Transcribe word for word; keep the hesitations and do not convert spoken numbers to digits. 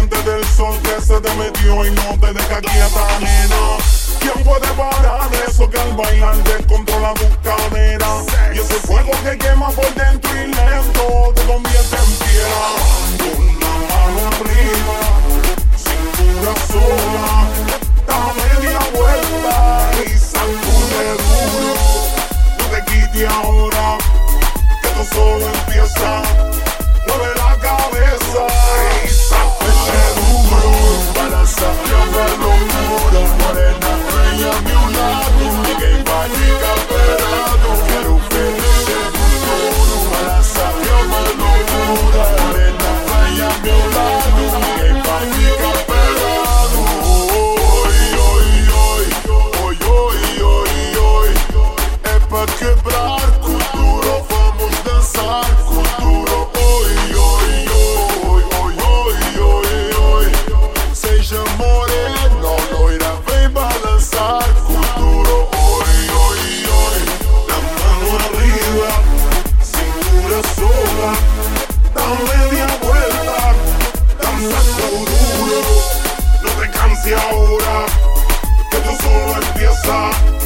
caliente del sol que se te metió y no te deja quieta, nena. ¿Quién puede parar eso que al bailar descontrola tus caderas? Y ese fuego que quema por dentro y lento te convierte en piedra. Con la mano arriba, cintura sola, da media vuelta y sacude duro. No te quites ahora, que esto solo empieza. Mueve la cabeza y sacude duro. Balanza, llama locura, morena, bella a mi lado. Ninguém vai ficar parado. Quero ver esse futuro. Balança, llama loucura, morena, bella a meu lado. Ninguém vai ficar parado. Oi, oi, oi, oi, oi, oi, oi. É pra quebrar cultura, vamos dançar cultura. Oi, oi, oi, oi, oi, oi, oi. Seja morena, loira, vem balançar cultura. Oi, oi, oi. La mano arriba, cintura sola, da media vuelta, danza duro. No te canses ahora, que esto solo empieza.